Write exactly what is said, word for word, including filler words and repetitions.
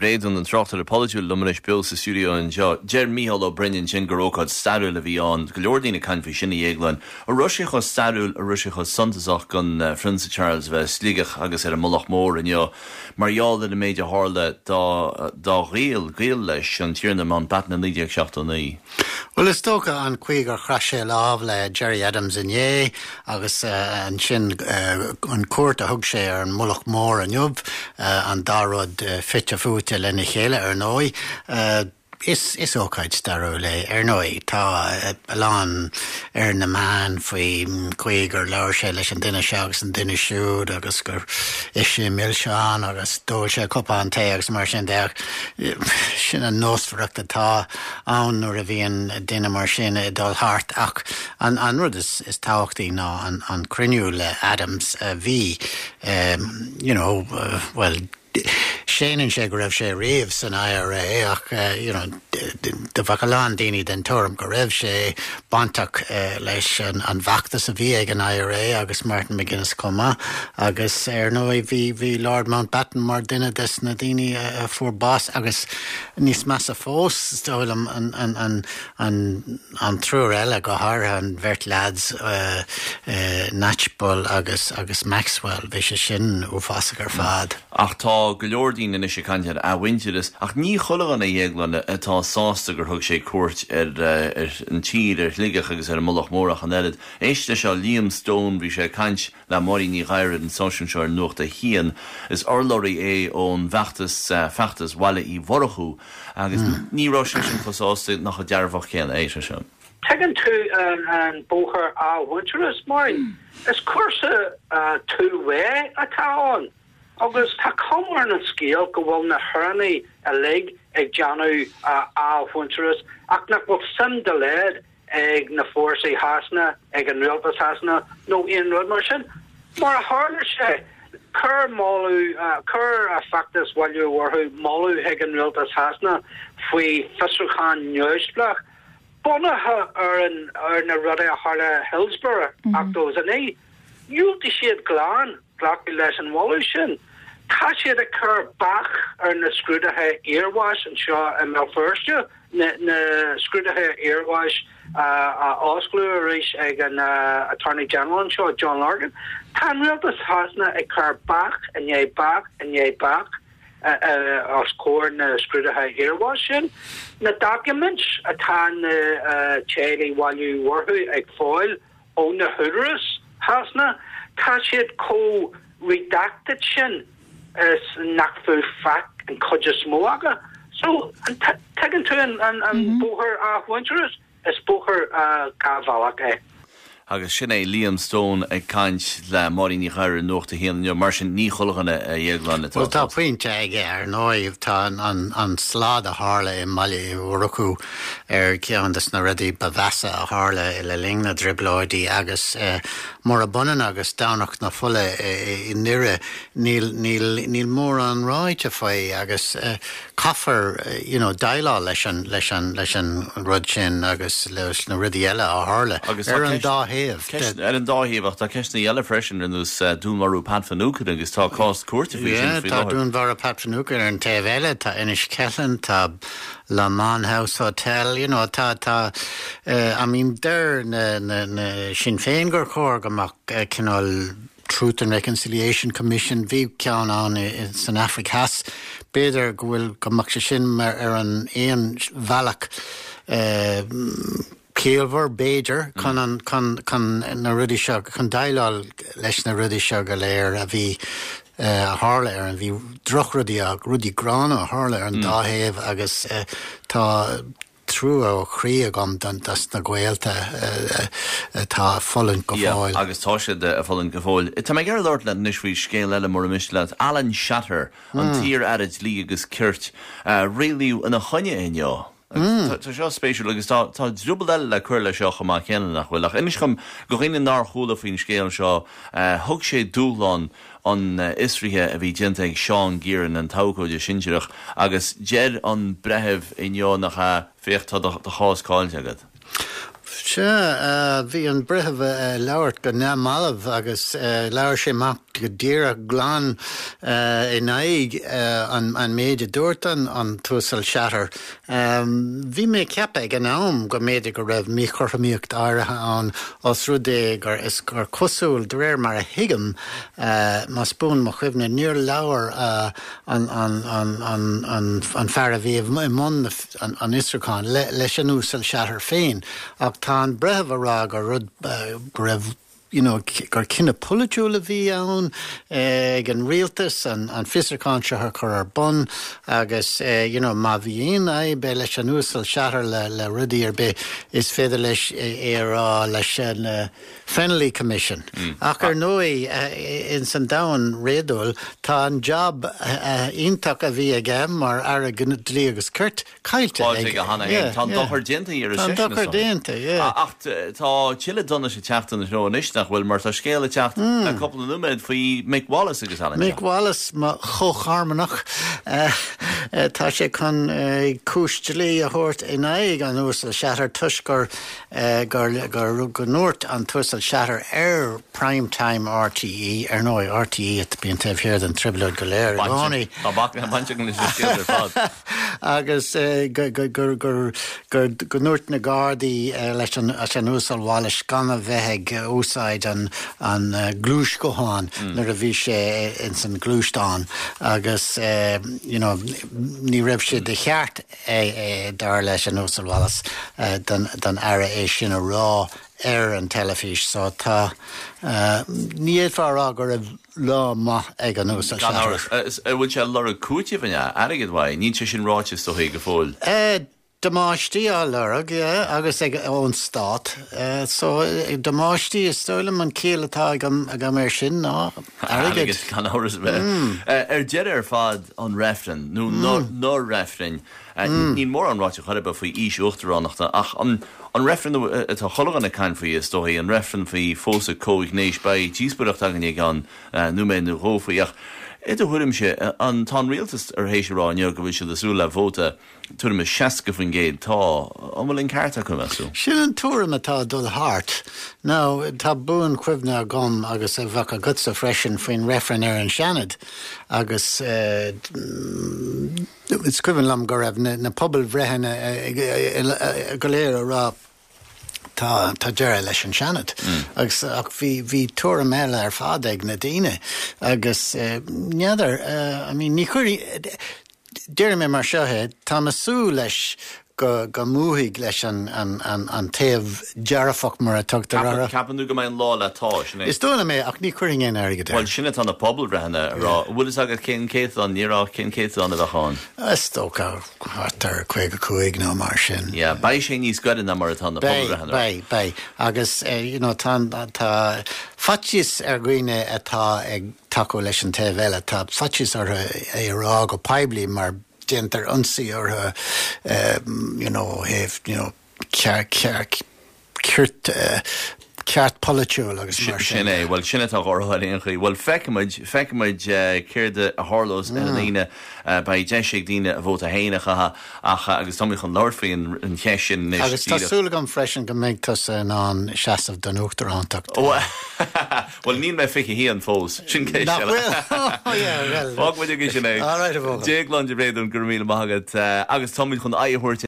bréadún an trochttar a polyúil lumanis bil sa studio an jo. Ger Mícheál Ó Brionn sin go rócáid starúil a bhí an go leordína cain fao sinna dhéaglann. A ruiseach ó starúil a ruiseach ó santasach gan uh, Prince Charles bheith slígach agus ar a mulach mór an jo. Marall in a méide hála dá dá réal géal leis an tíirna man batna nídeag seachtaí. Well, is tócha an cuigar chraise láb le Jerry Adams in é agus uh, an sin uh, an cuairt a thug sé ar an mulach mór an jobh uh, an dárod uh, fitte fúte lena chéile ar nói. Uh, Is is ócaid starú le ar nói tá lán ar na man faoi cuigar leir sé leis an duine se agus an duine siúd agus gur is sé mil seán agus dóil sé copa an té agus mar sin deach sin an nósfachta tá ann nuair a bhíon duine mar sin i dul thart ach an an rud is is táchtaí ná an an criniú le Adams uh, bhí um, you know uh, well Shane sé go raibh sé riamh san I R A ach uh, you know de bhacaláin daoine den torm go raibh sé bantach uh, leis an, an bhachtas a bhí ag an I R A agus Martin McGuinness cuma agus ar nói bhí bhí Lord Mountbatten mar duine des na daoine uh, fuair bás agus níos measa fós stáil an an an an an, an trúr eile go háir an bhirt lads uh, uh, Natchbull agus agus Maxwell bhí sé sin ó fásagar fad. Ach tá go leordín in is sé caintear a winteris ach ní chulagan a dhéaglann atá sásta gur thug sé cuairt ar ar an tír ar ligach agus ar mulach mórach an erid. Éiste se Liam Stone bhí sé caint le marí ní gairid an Sunshine Shore nuacht a hían is orlóirí é ón bheachtas uh, feachtas bhaile í bhorachú agus mm. ní rá sin chosásta nach a dearbhach chéanna é se sin. Tegan tú an bóchar a winteris marin is cuasa uh, tú wé atá an. Agus tá comar na scéal go bhfuil na thurnaí a lig ag deanú á winteris ach nach bhfuil sim de lead ag na fórsaí hasna ag an rialtas hasna nó aon rud mar sin. Mar a hála sé cur máú cur a factas bhailú orthú máú ag an rialtas hasna faoi fisrúchan neusblach bunathe ar an ar na rudé a hála Hillsborough ach dós an é. Dúiltí siad glán glachí leis an bháilú sin. Tá siad a chur bach ar na scrúdathe earwash an seo a Melfirste na, na scrúdathe earwash uh, a osglú a rééis ag an uh, Attorney General an seo John Larkin. Tá rialtas hasna ag chur bach an é bach an é bach uh, uh, os cóir na scrúdathe earwash sin. Na documents atá na uh, chéalaí bhailú orthú ag fáil ó na huidiras hasna tá siad có redacted sin is nachfu fac and codges moaga. So and taken to an an bóchar a winteris is bóchar a cavalak eh. Agus sin é Liam Stone ag caint le marí ní gaiir nuachta híanana mar sin ní chulaganna a dhéaglann. Well, tá pointe aige ar nóibh tá an an slád a hála i Mali Uruku ar ceantas na rudaí bavasa a hála i le lingna dribláidí agus uh, mar a bunan agus dánach na fulla i nire níl níl níl mór an ráite faoi agus uh, caffar uh, you know dailá leis an leis an leis an rud sin agus leis na rudaí eile a hála ar an dá héamh. Er an dáhíomh tá ceisna eile freisin in ús dún marú Pat Fanúcan agus tá cost cuairta fao sin. Tá dún mar a Pat Fanúcan ar an taobh eile tá inis Cellan tá Le Mans House Hotel, you know, tá tá uh, I mean der na na na Sinn Féin gur chóir gomach uh, cinál Truth and Reconciliation Commission bhí ceann an in San Africas beidir go bhfuil gomach sé sin mar ar an éon bhealach uh, Kielver Bader kan an kan kan na rudi seo kan dailal leis na rudi seo go léir a bhí uh, hála ar an bhí droch rudi a rudi grana hála ar an mm. dáhéamh agus uh, tá trú ó chrí agam don das na ghaelta uh, uh, tá folann go fáil. Yeah, agus tá siad a folann go fáil. Tá mé gar lort le nisfuí scéal eile mar a mislead Alan Shatter an mm. tír arid lí agus cirt uh, réliú in a chonne inniu. Tá seo spéisiú agus tá drúbal eile le chuir le seo chumá ceanna nach bhfuil ach inis chum go gine ná chúla faoin scéal seo thug sé dúláin an isrithe a bhí déanta ag Seán Gearan an tócóide sinseirech agus dead an brethebh inniu nach a féocht tá de chásáilte agad. Se bhí an brethebh leabhart go neamh agus leabhar sé go díra glán in aig an méide dúirtan an túsal seatar. Bhí mé ceapa ag an am go méide go raibh mí chorthamíocht áirithe an os rudé gur is gur cosúil de réir mar a hiigem má spún mo chuimhna níor leabhar an fear a bhíomh món an Isracán leis an úsal seatar féin ach tá an brethbh ará gur rud go raibh you know, gur cinna polaitiúla bhí ann ag an rialtas an fisarcán se chu ar bun agus you know, má bhíon é be leis an úsal seatar le le rudaí ar be is féidir leis ar leis an Fennelly Commission. Ach ar nui in san dain réadúil tá an job ionach a bhí aige mar ar a gnadlí agus curt caiilte tá dochar dénta ar Tá dochar dénta, ach tá chiile donna sé teachtain na ró isteach bhfuil mar tá scéala teacht a couple of numéid faoi Mick Wallace agus Alan Mick Wallace má chocharmanach tá sé chun cúistelí a thuirt in aig an úsal seatar tuisgur gur go nuirt an túsal seatar ar primetime R T E ar nó R T E at bíon taobh hiar an tribleoid go léir gánaí agus gur go nuirt na Gardaí leis an úsal Wallace gan a bheith úsáid an glúis go háin nar a bhí sé in san glúistán agus you know, ní raibh sé de cheart é dar leis an úsal Wallace den ara é sin a rá ar an telefís so tá níiad far á gur raibh lá maith ag an úsal seatar. Bhfuil sé lera cúte bhaine aigid bhaid, ní sé sin ráite so go fóil. Damáistí á lerag agus ag ón stát so damáistí is stoilm an céalatá ag mar sin ná aigid gan áras bheith. Ar dead ar fad an refren nó nó refren ní mór an ráite chuirbe faoi ís uachtaránachta ach an an refren atá cholagan a cain faoi is dóí an refren faoi fósa cóignéis ba tíosbúireacht agan ag an numé nó rófaíach. Idir thuirim sé an tá rialtas ar hééis rá neo go bhfuil se asú le bhóta tuaim me seaca fan géad tá an bhfuil an carta chu asú. Sin an túram atá dul hart. Ná tá buan cuimhne gom agus a bhacha gutsa freisin faoin refren ar an seanad agus is cuimhan lam go raibh na pobl bhreithe go léir rá tá tá deire leis an seanad agus ach bhí bhí túra méile ar fád ag na daine agus neadar I mean ní chuirí deir mé mar seohéad tá masú leis go go múthaigh leis an an an an taobh dearafach mar a tugtar ara. Capanú go mbeidh lá letá sinna. Is dóna mé ach ní cuiring éon airgad. Bhil sinna tá na pobl breithe rá bhfuil is agad cén céitán nírá cén céitán a bheitán. Is tócha hartar chuig a chuig ná mar sin. Yeah, ba sé níos gaidir na mar atá na pobl breithe. Bei bei agus you know tá tá fatis ar gcuine atá ag takeú leis an taobh eile tá fatis ar é rá go peibli mar Enter unsi or her, um, you know, have you know, car car curt ceart politiúil agus mar sin. Sinné, bhfuil sinna tá gcóthairíon chuí. Bhfuil feicimiid feicimiid céirde a thorlós ina dtíine ba deisiigh díine a bhóta héanachatha ach agus táí chun láirfaí an cheisisin. Agus tásúla an freisin go méid tusa an seaamh den uachtar antacht. Bhfuil níon mé fiche hí an fós. Sin cé se. Fág muidir go sinné. Déag lan de réadún gur míle maigad agus táid chun aithúirt